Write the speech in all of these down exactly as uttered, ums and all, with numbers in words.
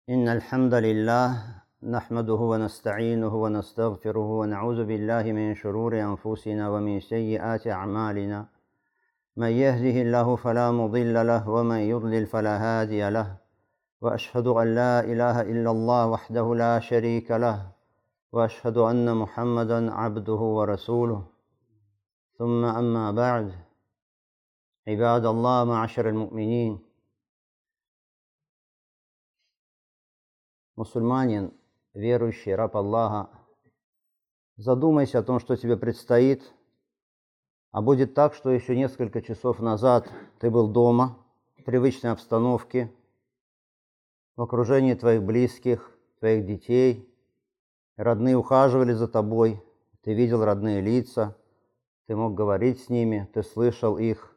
إن الحمد لله نحمده ونستعينه ونستغفره ونعوذ بالله من شرور أنفسنا ومن سيئات أعمالنا. من يهده الله فلا مضل له ومن يضلل فلا هادي له، وأشهد أن لا إله إلا الله وحده لا شريك له، وأشهد أن محمدا عبده ورسوله. ثم أما بعد، عباد الله معشر المؤمنين. Мусульманин, верующий, раб Аллаха, задумайся о том, что тебе предстоит, а будет так, что еще несколько часов назад ты был дома, в привычной обстановке, в окружении твоих близких, твоих детей, родные ухаживали за тобой, ты видел родные лица, ты мог говорить с ними, ты слышал их.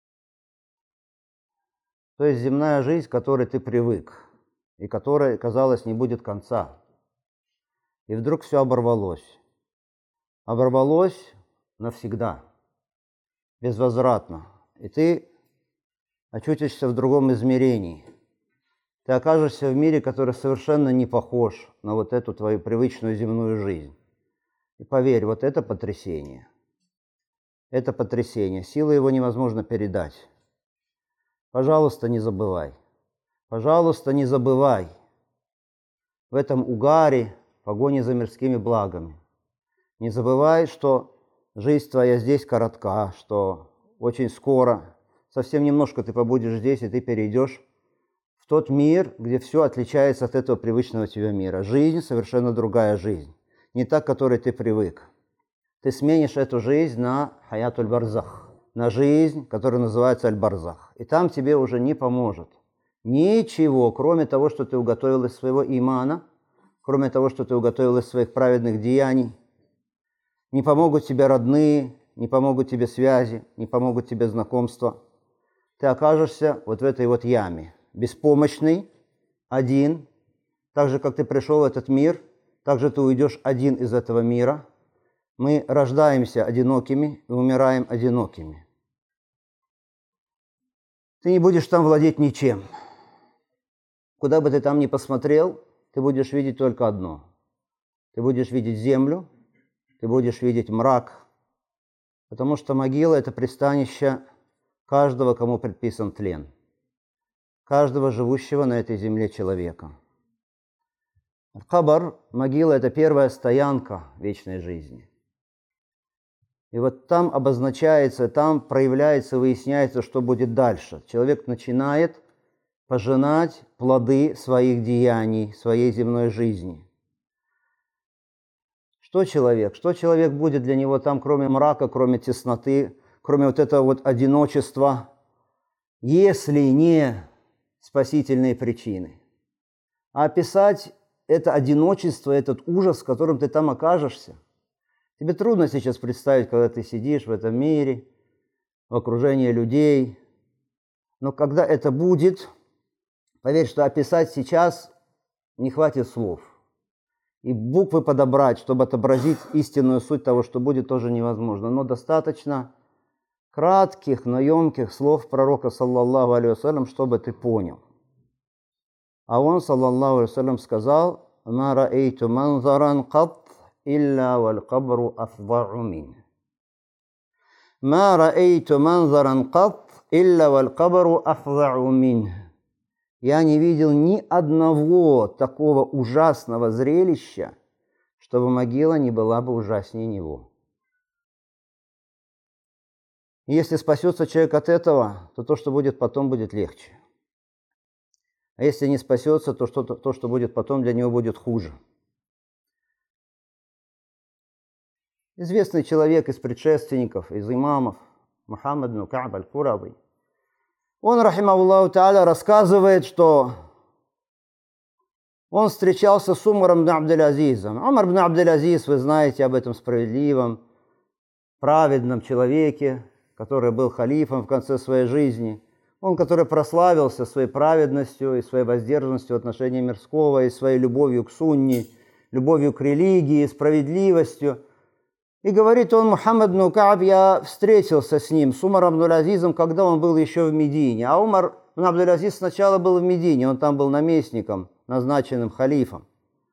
То есть земная жизнь, к которой ты привык, и которой, казалось, не будет конца. И вдруг все оборвалось. Оборвалось навсегда, безвозвратно. И ты очутишься в другом измерении. Ты окажешься в мире, который совершенно не похож на вот эту твою привычную земную жизнь. И поверь, вот это потрясение. Это потрясение. Силы его невозможно передать. Пожалуйста, не забывай. Пожалуйста, не забывай в этом угаре погони за мирскими благами. Не забывай, что жизнь твоя здесь коротка, что очень скоро, совсем немножко ты побудешь здесь, и ты перейдешь в тот мир, где все отличается от этого привычного тебе мира. Жизнь совершенно другая жизнь, не та, к которой ты привык. Ты сменишь эту жизнь на хаят аль-барзах, на жизнь, которая называется аль-барзах. И там тебе уже не поможет ничего, кроме того, что ты уготовил из своего имана, кроме того, что ты уготовил из своих праведных деяний. Не помогут тебе родные, не помогут тебе связи, не помогут тебе знакомства. Ты окажешься вот в этой вот яме, беспомощный, один. Так же, как ты пришел в этот мир, так же ты уйдешь один из этого мира. Мы рождаемся одинокими и умираем одинокими. Ты не будешь там владеть ничем. Куда бы ты там ни посмотрел, ты будешь видеть только одно. Ты будешь видеть землю, ты будешь видеть мрак, потому что могила – это пристанище каждого, кому предписан тлен, каждого живущего на этой земле человека. Кабр, могила – это первая стоянка вечной жизни. И вот там обозначается, там проявляется, выясняется, что будет дальше. Человек начинает пожинать плоды своих деяний, своей земной жизни. Что человек? Что человек будет для него там, кроме мрака, кроме тесноты, кроме вот этого вот одиночества, если не спасительные причины? А описать это одиночество, этот ужас, в котором ты там окажешься, тебе трудно сейчас представить, когда ты сидишь в этом мире, в окружении людей. Но когда это будет, поверь, что описать сейчас не хватит слов. И буквы подобрать, чтобы отобразить истинную суть того, что будет, тоже невозможно. Но достаточно кратких, но емких слов пророка, саллаллаху алейхи вассалям, чтобы ты понял. А он, саллаллаху алейхи вассалям, сказал: «Ма раэйту манзаран кат илля валь кабру афдау мин». «Ма раэйту манзаран кат илля валь кабру афдау мин». Я не видел ни одного такого ужасного зрелища, чтобы могила не была бы ужаснее него. И если спасется человек от этого, то то, что будет потом, будет легче. А если не спасется, то что, то, что будет потом, для него будет хуже. Известный человек из предшественников, из имамов, Мухаммад ибн Ка'б аль-Курави, он, рахимахуллаху тааля, рассказывает, что он встречался с Умаром ибн Абдель-Азизом. Умар ибн Абдель-Азиз, вы знаете об этом справедливом, праведном человеке, который был халифом в конце своей жизни. Он, который прославился своей праведностью и своей воздержанностью в отношении мирского, и своей любовью к сунне, любовью к религии, справедливостью. И говорит он, Мухаммад ибн Ка'б, я встретился с ним, с Умаром ибн Абдель-Азизом, когда он был еще в Медине. А Умар ибн Абдель-Азиз сначала был в Медине, он там был наместником назначенным халифом.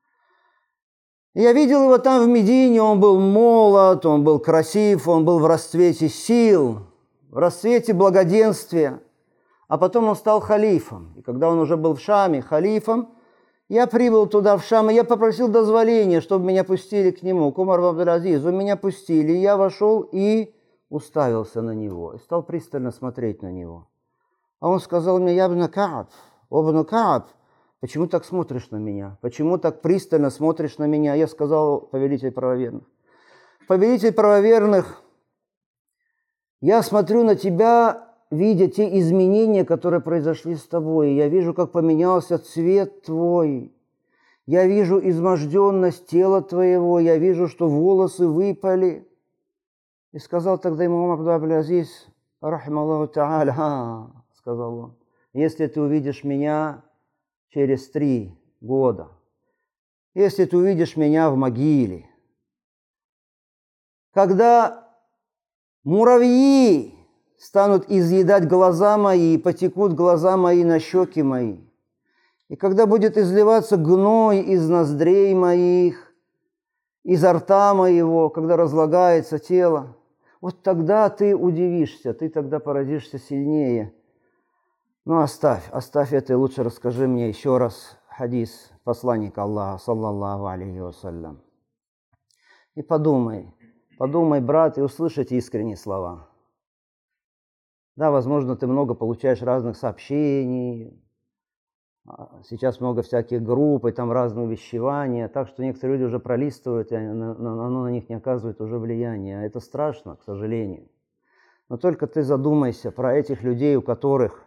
Я видел его там в Медине, он был молод, он был красив, он был в расцвете сил, в расцвете благоденствия. А потом он стал халифом. И когда он уже был в Шаме халифом, я прибыл туда, в Шам, и я попросил дозволения, чтобы меня пустили к нему, к Умару Абдул-Азизу. Меня пустили, и я вошел и уставился на него, и стал пристально смотреть на него. А он сказал мне: «Я ибн Кааб, ибн Кааб, почему так смотришь на меня? Почему так пристально смотришь на меня?» Я сказал: «Повелитель правоверных, повелитель правоверных, я смотрю на тебя, видя те изменения, которые произошли с тобой. Я вижу, как поменялся цвет твой. Я вижу изможденность тела твоего. Я вижу, что волосы выпали». И сказал тогда ему Умар ибн Абдул-Азиз, рахималлаху та'аля, сказал он: «Если ты увидишь меня через три года, если ты увидишь меня в могиле, когда муравьи станут изъедать глаза мои, и потекут глаза мои на щеки мои, и когда будет изливаться гной из ноздрей моих, изо рта моего, когда разлагается тело, вот тогда ты удивишься, ты тогда поразишься сильнее». Ну, оставь, оставь это, и лучше расскажи мне еще раз хадис посланника Аллаха, саллаллаху алейхи вассалям. И подумай, подумай, брат, и услышь эти искренние слова. Да, возможно, ты много получаешь разных сообщений, сейчас много всяких групп, и там разные увещевания, так что некоторые люди уже пролистывают, и оно на них не оказывает уже влияния. А это страшно, к сожалению. Но только ты задумайся про этих людей, у которых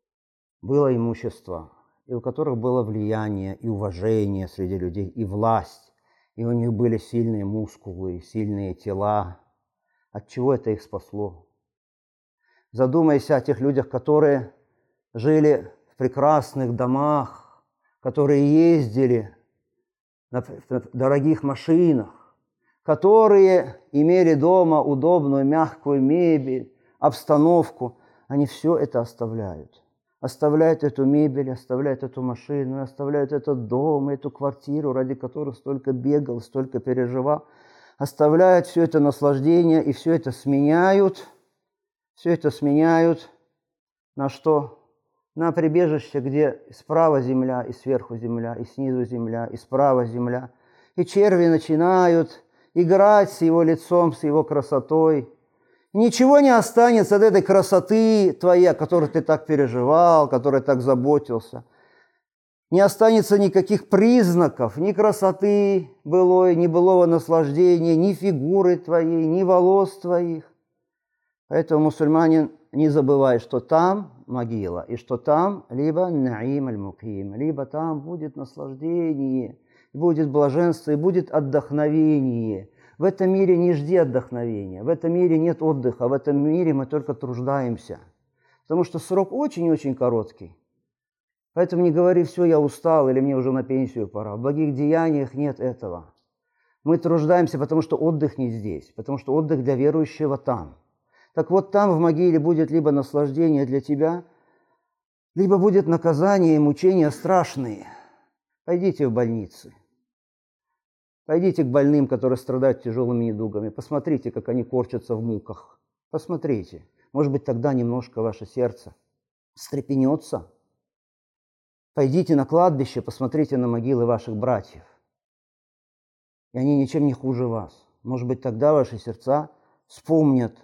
было имущество, и у которых было влияние и уважение среди людей, и власть, и у них были сильные мускулы, сильные тела. От чего это их спасло? Задумайся о тех людях, которые жили в прекрасных домах, которые ездили на дорогих машинах, которые имели дома удобную мягкую мебель, обстановку. Они все это оставляют. Оставляют эту мебель, оставляют эту машину, оставляют этот дом, эту квартиру, ради которой столько бегал, столько переживал. Оставляют все это наслаждение и все это сменяют, все это сменяют на что? На прибежище, где справа земля, и сверху земля, и снизу земля, и справа земля. И черви начинают играть с его лицом, с его красотой. Ничего не останется от этой красоты твоей, о которой ты так переживал, о которой так заботился. Не останется никаких признаков, ни красоты былой, ни былого наслаждения, ни фигуры твоей, ни волос твоих. Поэтому, мусульманин, не забывай, что там могила, и что там либо наим аль-муким, либо там будет наслаждение, будет блаженство и будет отдохновение. В этом мире не жди отдохновения, в этом мире нет отдыха, в этом мире мы только труждаемся. Потому что срок очень-очень короткий. Поэтому не говори: все, я устал, или мне уже на пенсию пора. В благих деяниях нет этого. Мы труждаемся, потому что отдых не здесь, потому что отдых для верующего там. Так вот, там в могиле будет либо наслаждение для тебя, либо будет наказание и мучения страшные. Пойдите в больницы. Пойдите к больным, которые страдают тяжелыми недугами. Посмотрите, как они корчатся в муках. Посмотрите. Может быть, тогда немножко ваше сердце встрепенется. Пойдите на кладбище, посмотрите на могилы ваших братьев. И они ничем не хуже вас. Может быть, тогда ваши сердца вспомнят.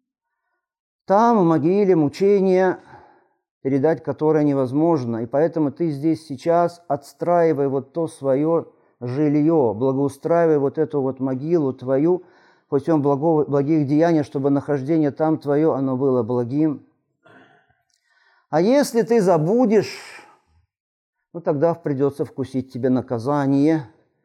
Там, в могиле, мучения, передать которое невозможно. И поэтому ты здесь сейчас отстраивай вот то свое жилье, благоустраивай вот эту вот могилу твою путем благого, благих деяний, чтобы нахождение там твое, оно было благим. А если ты забудешь, ну тогда придется вкусить тебе наказание.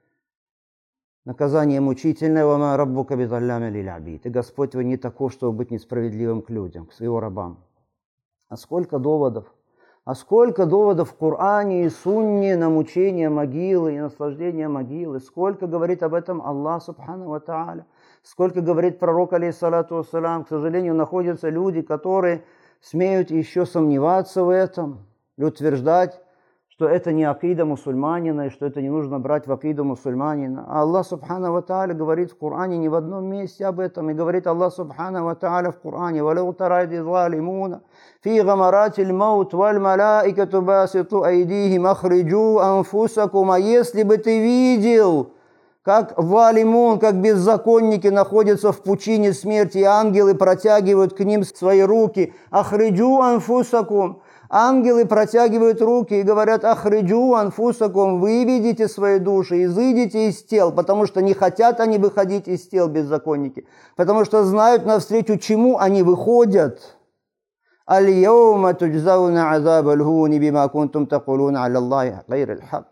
Наказание мучительное. «Вама раббука бизаллями лиль-абид». И Господь твой не таков, чтобы быть несправедливым к людям, к его рабам. А сколько доводов? А сколько доводов в Коране и Сунне на мучение могилы и наслаждение могилы. Сколько говорит об этом Аллах субхану ва тааля. Сколько говорит пророк, алейхиссалату вассалям. К сожалению, находятся люди, которые смеют еще сомневаться в этом и утверждать, что это не акида мусульманина, и что это не нужно брать в акиду мусульманина. А Аллах Субхану ва Тааля говорит в Коране не в одном месте об этом. И говорит Аллах Субхану ва Тааля в Коране: «Валау тара изи залимуна фи гамаратил маут валь малаикату баситу айдихим ахриджу анфусакум». А если бы ты видел, как валимун, как беззаконники находятся в пучине смерти, и ангелы протягивают к ним свои руки. Ахриджу анфусакум. Ангелы протягивают руки и говорят: ахриджу анфусакум, выведите свои души, изыдите из тел, потому что не хотят они выходить из тел, беззаконники, потому что знают навстречу чему они выходят. Аль-яума туджзауна азаб аль-хуни бима кунтум такулуна аля Аллахи гайр аль-хак.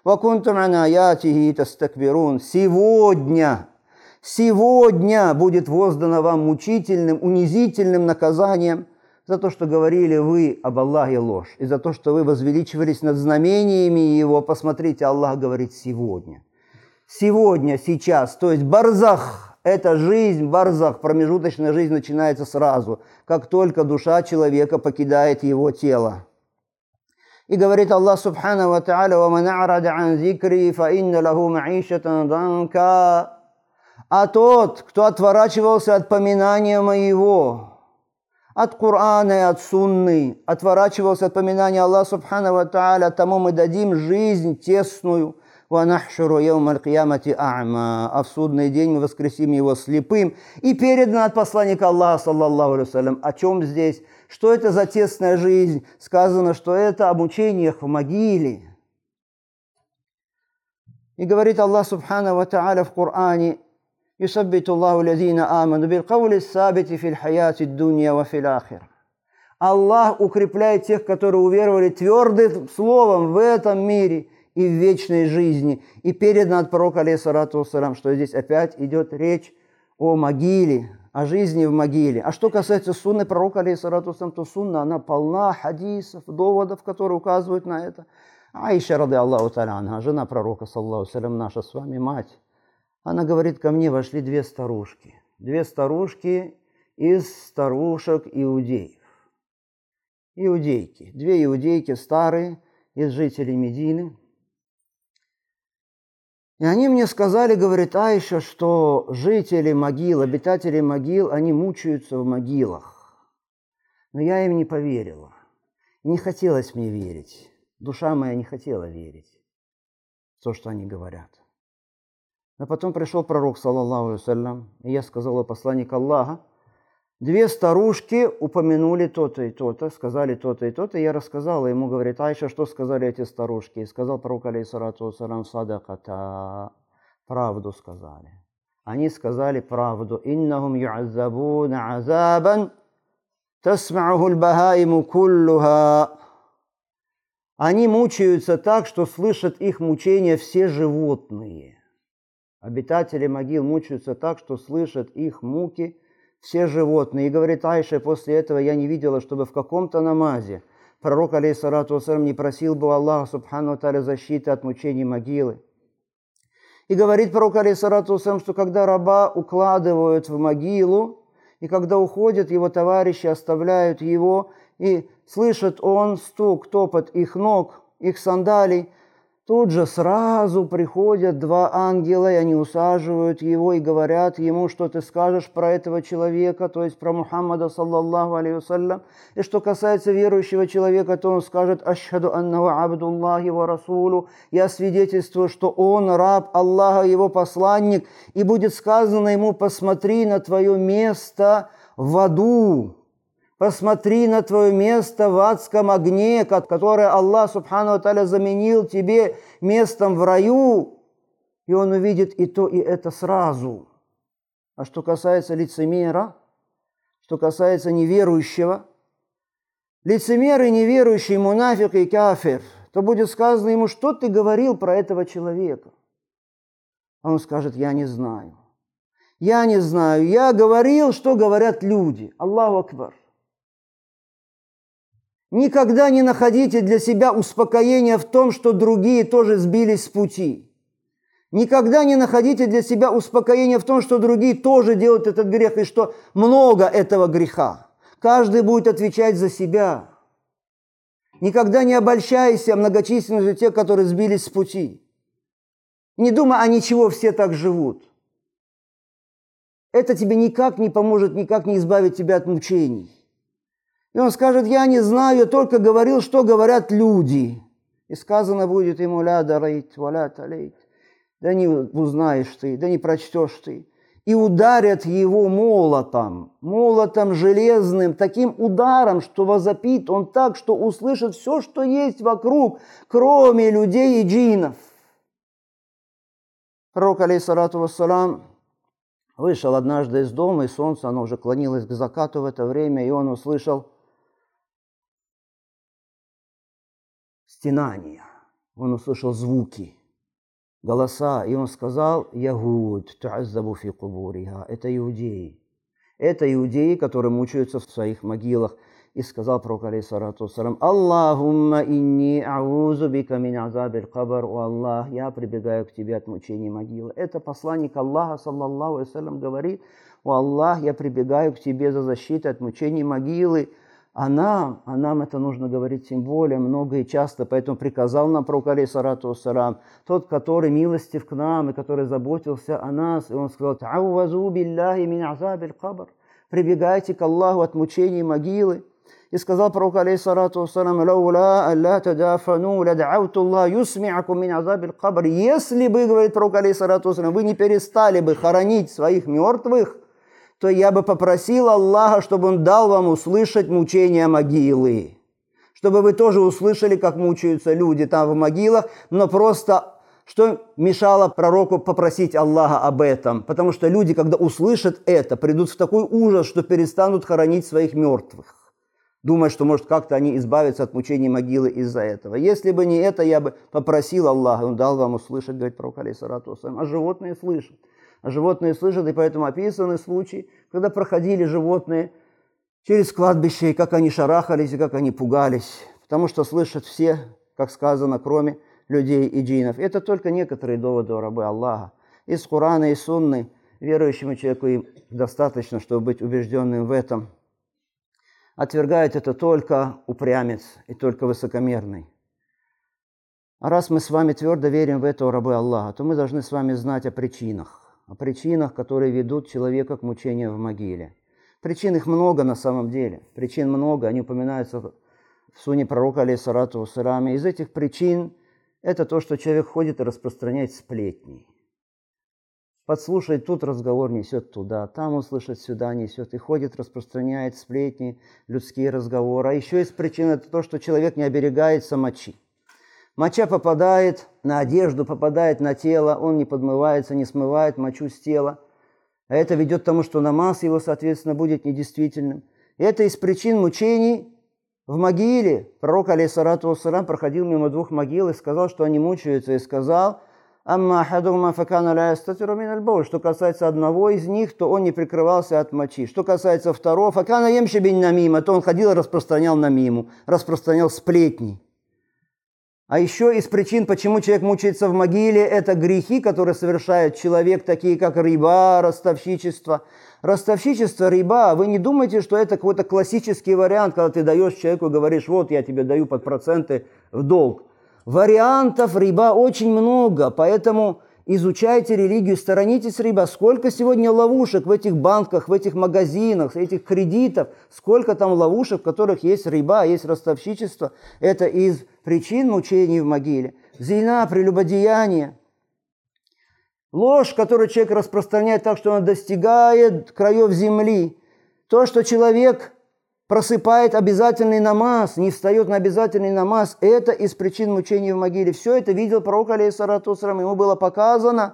Сегодня, сегодня будет воздано вам мучительным, унизительным наказанием за то, что говорили вы об Аллахе ложь, и за то, что вы возвеличивались над знамениями Его. Посмотрите, Аллах говорит сегодня. Сегодня, сейчас, то есть барзах, это жизнь, барзах, промежуточная жизнь начинается сразу, как только душа человека покидает его тело. И говорит Аллах Субхану ва Тааля: «Ваман а'рада ан зикри фа инна лаху ма'ишатан данка». А тот, кто отворачивался от поминания моего, от Корана и от Сунны, отворачивался от поминания Аллаха Субхану ва Тааля, тому мы дадим жизнь тесную. «Ва нахшуру яумаль киямати а'ма». А в судный день мы воскресим его слепым. И передано от посланника Аллаха, саллаллаху алейхи ва саллям. О чем здесь? Что это за тесная жизнь? Сказано, что это о мучениях в могиле. И говорит Аллах Субхану ва Тааля в Коране: «Юсаббиту Аллаху лазина аману бил каули сабити фил хаяти дунья ва фил ахира». Аллах укрепляет тех, которые уверовали, твердым словом в этом мире и в вечной жизни. И передано от пророка, алейхиссалату вассалям, что здесь опять идет речь о могиле, о жизни в могиле. А что касается сунны пророка, алейхиссалату вассалям, то сунна, она полна хадисов, доводов, которые указывают на это. Аиша, рады Аллаху та'аля анха, жена пророка, саллаллаху алейхи ва саллям, наша с вами мать, она говорит: ко мне вошли две старушки. Две старушки из старушек иудеев. Иудейки. Две иудейки старые, из жителей Медины. И они мне сказали, говорит Аиша, что жители могил, обитатели могил, они мучаются в могилах. Но я им не поверила. Не хотелось мне верить. Душа моя не хотела верить в то, что они говорят. Но потом пришел пророк, саллаллаху алейхи ва саллям, и я сказала: посланник Аллаха, две старушки упомянули то-то и то-то, сказали то-то и то-то. И я рассказала ему, говорит Аиша, что сказали эти старушки. И сказал пророк, алейхиссалату вассалям: садаката, правду сказали. Они сказали правду. Иннахум ю'аззабуна азабан тасма'уху аль-бахаиму куллуха. Они мучаются так, что слышат их мучения все животные. Обитатели могил мучаются так, что слышат их муки все животные. И говорит Аиша, после этого я не видела, чтобы в каком-то намазе пророк, алейхиссалату вассалям, не просил бы Аллаха Субхану ва Тааля защиты от мучений могилы. И говорит пророк, алейхиссалату вассалям, что когда раба укладывают в могилу, и когда уходят, его товарищи оставляют его, и слышит он стук, топот их ног, их сандалий, тут же сразу приходят два ангела, и они усаживают его и говорят ему: что ты скажешь про этого человека, то есть про Мухаммада, саллаллаху алейхи ва саллям. И что касается верующего человека, то он скажет: ашхаду аннаху абдуллахи ва расулу. Я свидетельствую, что он раб Аллаха, его посланник. И будет сказано ему: посмотри на твое место в аду. Посмотри на твое место в адском огне, которое Аллах Субхану ва Тааля заменил тебе местом в раю. И он увидит и то, и это сразу. А что касается лицемера, что касается неверующего, лицемер и неверующий, мунафик и кафир, то будет сказано ему: что ты говорил про этого человека? А он скажет: я не знаю. Я не знаю. Я говорил, что говорят люди. Аллаху акбар. Никогда не находите для себя успокоения в том, что другие тоже сбились с пути. Никогда не находите для себя успокоения в том, что другие тоже делают этот грех, и что много этого греха. Каждый будет отвечать за себя. Никогда не обольщайся многочисленностью тех, которые сбились с пути. Не думай, а ничего, все так живут. Это тебе никак не поможет, никак не избавит тебя от мучений. И он скажет: я не знаю, я только говорил, что говорят люди. И сказано будет ему: ля дарейт, валя талейт. Да не узнаешь ты, да не прочтешь ты. И ударят его молотом, молотом железным, таким ударом, что возопит он так, что услышит все, что есть вокруг, кроме людей и джиннов. Пророк, алейхиссалату вассалам, вышел однажды из дома, и солнце, оно уже клонилось к закату в это время, и он услышал стенания, он услышал звуки, голоса, и он сказал: «Ягуд, ту'аззабу фи кубуриха». Это иудеи. Это иудеи, которые мучаются в своих могилах. И сказал пророк, алейхиссалату вассалам: «Аллахумма инни аузу бика мин азабиль кабр». О Аллах, я прибегаю к тебе от мучений могилы. Это посланник Аллаха, саллаллаху алейхи ва саллям, говорит: «О Аллах, я прибегаю к тебе за защитой от мучений могилы». А нам, а нам это нужно говорить тем более много и часто, поэтому приказал нам пророк, алейхиссалату вассалам, тот, который милостив к нам и который заботился о нас, и он сказал: «Тауазу билляхи мин азабиль кабр». Прибегайте к Аллаху от мучений могилы. И сказал пророк, алейхиссалату вассалам: «Лаула алла тадафану лада'ауту Аллах юсми'акум мин азабиль кабр». Если бы, говорит пророк, алейхиссалату вассалам, вы не перестали бы хоронить своих мертвых, то я бы попросил Аллаха, чтобы Он дал вам услышать мучения могилы. Чтобы вы тоже услышали, как мучаются люди там в могилах, но просто что мешало пророку попросить Аллаха об этом? Потому что люди, когда услышат это, придут в такой ужас, что перестанут хоронить своих мертвых, думая, что, может, как-то они избавятся от мучений могилы из-за этого. Если бы не это, я бы попросил Аллаха, Он дал вам услышать, говорит пророк, алейхиссалату вассалам. А животные слышат. А животные слышат, и поэтому описаны случаи, когда проходили животные через кладбище, и как они шарахались, и как они пугались, потому что слышат все, как сказано, кроме людей и джиннов. Это только некоторые доводы о рабы Аллаха. Из Корана и Сунны верующему человеку им достаточно, чтобы быть убежденным в этом. Отвергает это только упрямец и только высокомерный. А раз мы с вами твердо верим в это, о рабы Аллаха, то мы должны с вами знать о причинах. О причинах, которые ведут человека к мучению в могиле. Причин их много на самом деле. Причин много, они упоминаются в сунне пророка, алейхиссалату вассалам. Из этих причин это то, что человек ходит и распространяет сплетни. Подслушает тут разговор, несет туда, там услышит, сюда несет. И ходит, распространяет сплетни, людские разговоры. А еще из причин это то, что человек не оберегается мочи. Моча попадает на одежду, попадает на тело, он не подмывается, не смывает мочу с тела. А это ведет к тому, что намаз его, соответственно, будет недействительным. И это из причин мучений в могиле. Пророк, алейхиссалату вассалам, проходил мимо двух могил и сказал, что они мучаются. И сказал: «Амма ахадума факана ля ястатиру мин аль-бауль». Что касается одного из них, то он не прикрывался от мочи. Что касается второго, факана ямши бин намима, то он ходил и распространял намиму, распространял сплетни. А еще из причин, почему человек мучается в могиле, это грехи, которые совершает человек, такие как риба, ростовщичество. Ростовщичество, риба, вы не думайте, что это какой-то классический вариант, когда ты даешь человеку и говоришь: вот я тебе даю под проценты в долг. Вариантов риба очень много, поэтому изучайте религию, сторонитесь риба. Сколько сегодня ловушек в этих банках, в этих магазинах, этих кредитов, сколько там ловушек, в которых есть риба, есть ростовщичество. Это из причин мучений в могиле. Зина, прелюбодеяние. Ложь, которую человек распространяет так, что она достигает краев земли. То, что человек просыпает обязательный намаз, не встает на обязательный намаз, это из причин мучений в могиле. Все это видел пророк, алейхиссалату вассалам, ему было показано.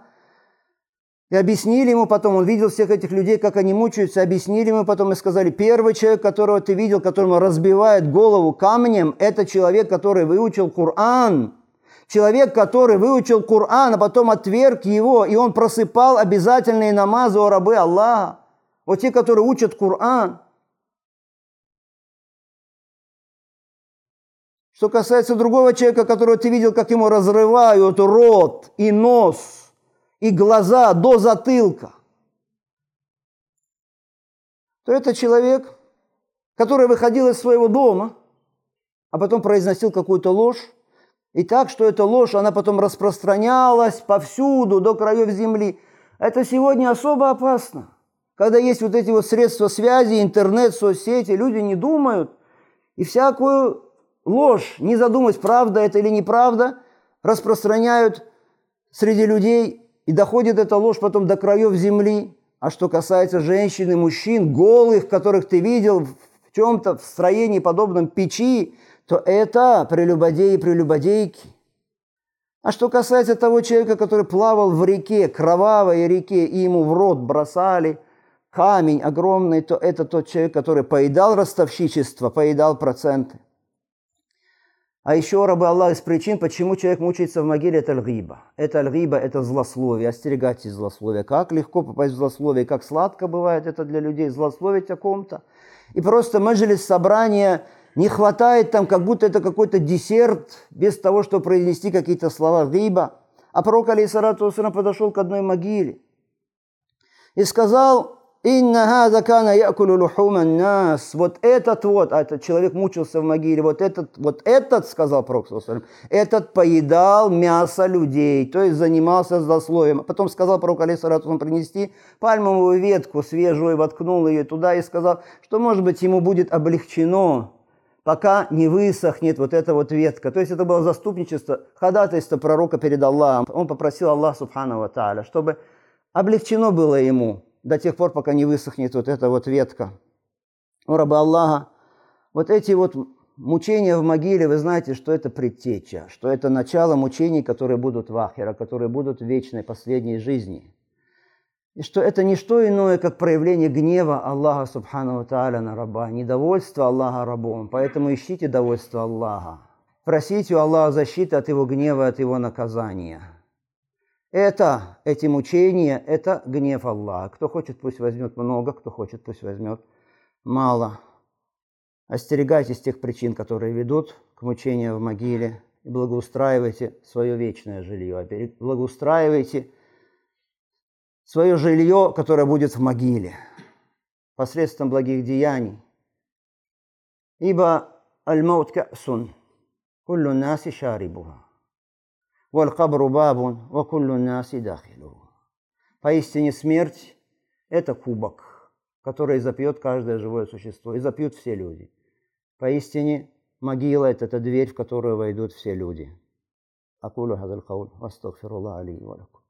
И объяснили ему потом, он видел всех этих людей, как они мучаются, объяснили ему потом и сказали: первый человек, которого ты видел, которому разбивает голову камнем, это человек, который выучил Коран. Человек, который выучил Коран, а потом отверг его, и он просыпал обязательные намазы, о рабы Аллаха. Вот те, которые учат Коран. Что касается другого человека, которого ты видел, как ему разрывают рот и нос, и глаза до затылка, то это человек, который выходил из своего дома, а потом произносил какую-то ложь, и так, что эта ложь, она потом распространялась повсюду, до краев земли. Это сегодня особо опасно. Когда есть вот эти вот средства связи, интернет, соцсети, люди не думают, и всякую ложь, не задумываясь, правда это или неправда, распространяют среди людей, и доходит эта ложь потом до краев земли. А что касается женщин и мужчин, голых, которых ты видел в чем-то в строении подобном печи, то это прелюбодеи и прелюбодейки. А что касается того человека, который плавал в реке, кровавой реке, и ему в рот бросали камень огромный, то это тот человек, который поедал ростовщичество, поедал проценты. А еще, рабы Аллах, из причин, почему человек мучается в могиле, это аль-гиба. Это аль-гиба, это злословие, остерегайтесь злословия. Как легко попасть в злословие, как сладко бывает это для людей, злословить о ком-то. И просто маджлис, собрания, не хватает там, как будто это какой-то десерт, без того, чтобы произнести какие-то слова гиба. А пророк, алейхиссалату вассалям, подошел к одной могиле и сказал: «Инна хаза кана якулу лухуман нас». Вот этот вот, а этот человек мучился в могиле, вот этот, вот этот, сказал пророк, этот поедал мясо людей, то есть занимался злословием. Потом сказал пророк, алейхиссалату вассалям, принести пальмовую ветку свежую, воткнул ее туда и сказал, что, может быть, ему будет облегчено, пока не высохнет вот эта вот ветка. То есть это было заступничество, ходатайство пророка перед Аллахом. Он попросил Аллаха, субхану ва тааля, чтобы облегчено было ему до тех пор, пока не высохнет вот эта вот ветка. О, рабы Аллаха, вот эти вот мучения в могиле, вы знаете, что это предтеча, что это начало мучений, которые будут в ахира, которые будут в вечной последней жизни. И что это не что иное, как проявление гнева Аллаха, субхану ва тааля, на раба, недовольство Аллаха рабом. Поэтому ищите довольство Аллаха. Просите у Аллаха защиты от его гнева, от его наказания. Это, эти мучения, это гнев Аллаха. Кто хочет, пусть возьмет много, кто хочет, пусть возьмет мало. Остерегайтесь тех причин, которые ведут к мучению в могиле, и благоустраивайте свое вечное жилье. Благоустраивайте свое жилье, которое будет в могиле, посредством благих деяний. Ибо аль-маут ка'сун, куллу наси шарибуха. Валь-кабру бабун, ва куллу наси дахилу. Поистине смерть – это кубок, который запьет каждое живое существо, и запьют все люди. Поистине могила – это та дверь, в которую войдут все люди. Акулу хазаль кауль, астагфируллах али ва лакум.